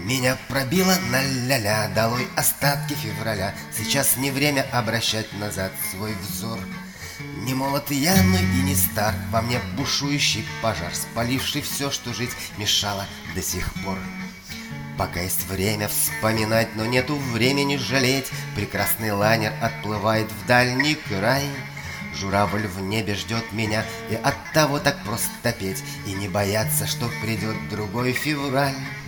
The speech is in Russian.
Меня пробило на ля-ля, долой остатки февраля. Сейчас не время обращать назад свой взор. Не молод я, но и не стар. Во мне бушующий пожар, спаливший все, что жить мешало до сих пор. Пока есть время вспоминать, но нету времени жалеть. Прекрасный лайнер отплывает в дальний край. Журавль в небе ждет меня, и оттого так просто петь и не бояться, что придет другой февраль.